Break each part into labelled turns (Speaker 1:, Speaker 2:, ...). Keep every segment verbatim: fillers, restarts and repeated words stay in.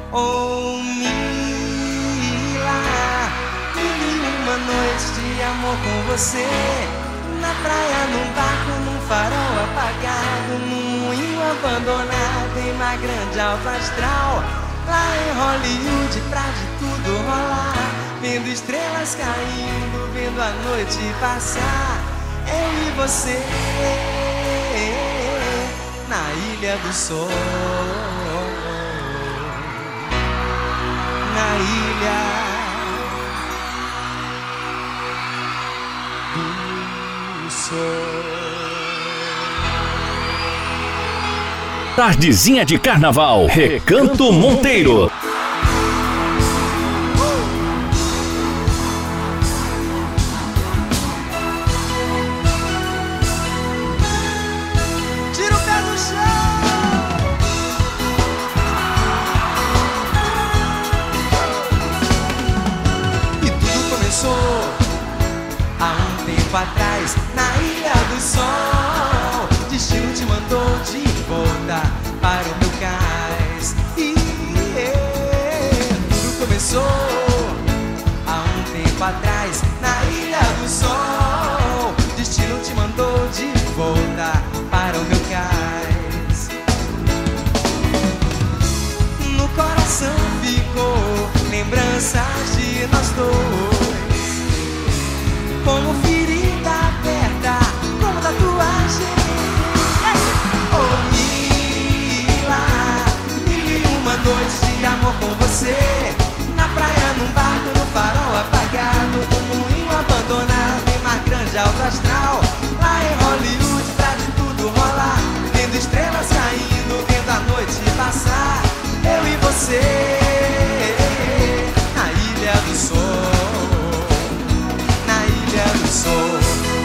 Speaker 1: Oh, Mila, mil e uma noites de amor com você. Na praia, num barco, num farol apagado, num moinho abandonado, em uma grande alta astral. Lá em Hollywood, pra de tudo rolar, vendo estrelas caindo, vendo a noite passar. Eu e você na Ilha do Sol, na Ilha do Sol.
Speaker 2: Tardezinha de Carnaval, Recanto Monteiro.
Speaker 1: Tira o pé do chão. E tudo começou há um tempo atrás, na Ilha do Sol. Destino te mandou de volta para o meu cais. E yeah, tudo começou há um tempo atrás, na Ilha do Sol. Destino te mandou de volta para o meu cais. No coração ficou lembranças de nós dois, como ferida aberta, como tatuagem. Oh, Mila, mil e uma noites de amor com você. Na praia, num barco, no farol apagado, num moinho abandonado, em mar grande alto astral. Lá em Hollywood, pra de tudo rolar, vendo estrelas caindo, vendo a noite passar. Eu e você na Ilha do Sol, na Ilha do Sol.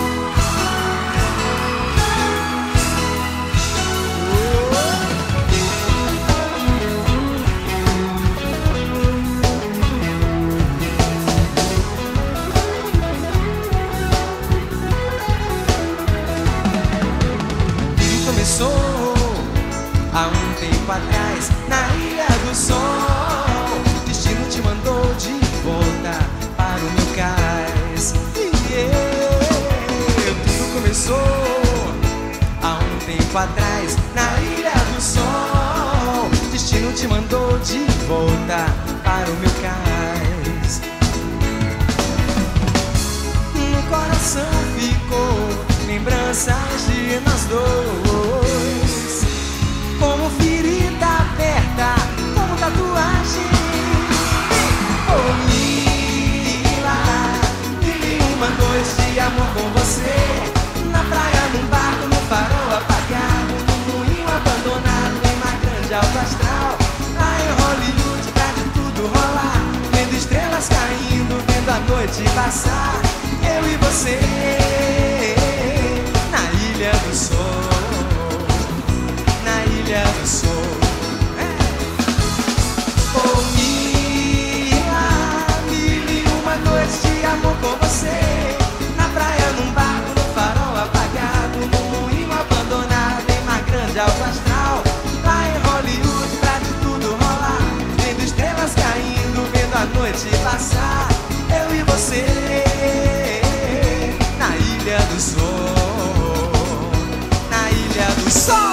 Speaker 1: Há um tempo atrás, na Ilha do Sol. Destino te mandou de volta para o meu cais. Yeah. Tudo começou há um tempo atrás, na Ilha do Sol. Destino te mandou de volta para o meu cais. No coração ficou lembranças de nós dois, como ferida aberta, como tatuagem. Oh, Mila, mil e uma noites de amor com você. Na praia, num barco, no farol apagado, num moinho abandonado, em mar grande alto astral. Lá em Hollywood, pra de tudo rolar, vendo estrelas caindo, vendo a noite passar. Eu e você na Ilha do Sol, na Ilha do Sol. É. Oh, Mila, mil e uma noites de amor com você. Na praia, num barco, no farol apagado, num moinho abandonado, em mar grande alto astral. Lá em Hollywood, pra de tudo rolar, vendo estrelas caindo, vendo a noite passar. Eu e você na Ilha do Sol, na Ilha do Sol.